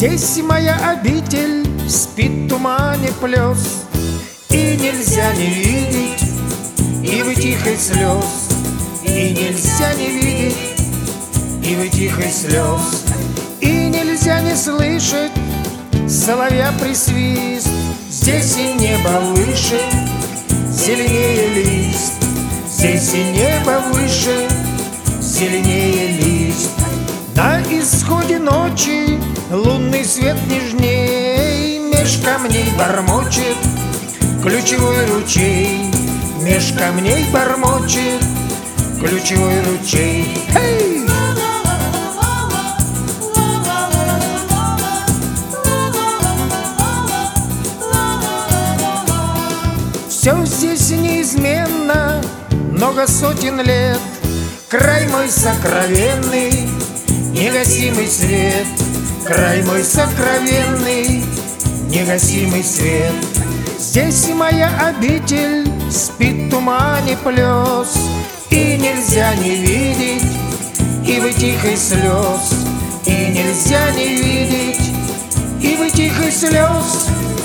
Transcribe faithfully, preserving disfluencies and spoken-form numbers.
Здесь моя обитель, спит в тумане плес, и нельзя не видеть ивы тихой слез, и нельзя не видеть ивы тихой слез, и нельзя не слышать соловья присвист. Здесь и небо выше, зеленее лист, здесь и небо выше, зеленее лист. На исходе ночи лунный свет нежней, меж камней бормочет ключевой ручей, меж камней бормочет ключевой ручей. Hey! Все здесь неизменно, много сотен лет. Край мой сокровенный, негасимый свет. Край мой сокровенный, негасимый свет. Здесь моя обитель, спит в тумане плес, и нельзя не видеть ивы тихой слез, и нельзя не видеть ивы тихой слез.